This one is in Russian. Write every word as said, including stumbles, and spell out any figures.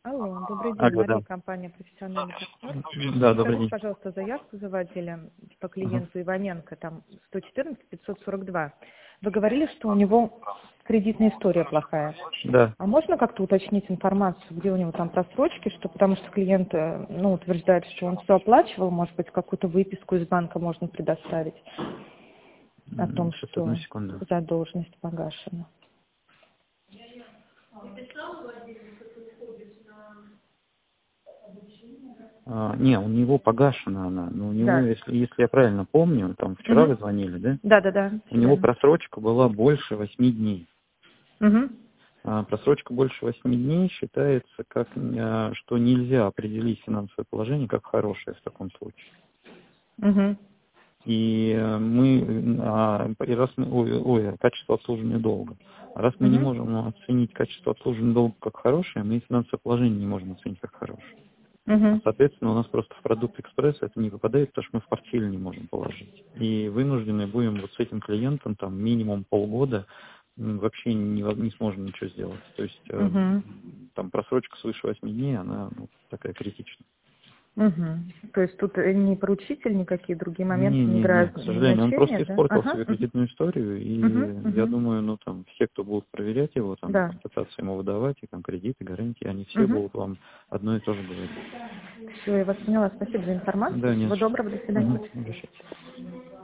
Алло, добрый день, Алло, Мария, да. компания «Профессиональный партнер». Да, добрый Скажите, день. пожалуйста, заявку заводили по Ага. клиенту Иваненко, там сто четырнадцать пятьсот сорок два. Вы говорили, что у него кредитная история плохая. Да. А можно как-то уточнить информацию, где у него там просрочки, что потому что клиент э, ну, утверждает, что он все оплачивал, может быть, какую-то выписку из банка можно предоставить о том, Сейчас, одну что секунду. задолженность погашена. А, не, у него погашена она. Но у него, Да. если, если я правильно помню, там вчера вы Угу. звонили, да? Да, да, да, У все него верно. просрочка была больше восьми дней. Угу. А просрочка больше восьми дней считается, как, а, что нельзя определить финансовое положение как хорошее в таком случае. Угу. И э, мы, а, и раз мы, ой, ой, качество обслуживания долга. А раз мы не Угу. можем оценить качество обслуживания долга как хорошее, мы и финансовое положение не можем оценить как хорошее. А, Угу. соответственно, у нас просто в продукт экспресс это не попадает, потому что мы в портфель не можем положить. И вынуждены будем вот с этим клиентом там минимум полгода м, вообще не, во- не сможем ничего сделать. То есть э, Угу. там просрочка свыше восьми дней, она ну, такая критичная. Угу. То есть тут э, ни поручитель, никакие другие моменты не Не-не-не, играют к сожалению, он просто значения, да? испортил Ага. себе кредитную историю, Угу. и я Угу. думаю, ну там все, кто будут проверять его, там Да. ассоциации ему выдавать, и там кредиты, гарантии, они все Угу. будут вам одно и то же говорить. Все, я вас поняла. Спасибо за информацию. Да, нет. Всего доброго. До свидания. Угу. Обращайтесь.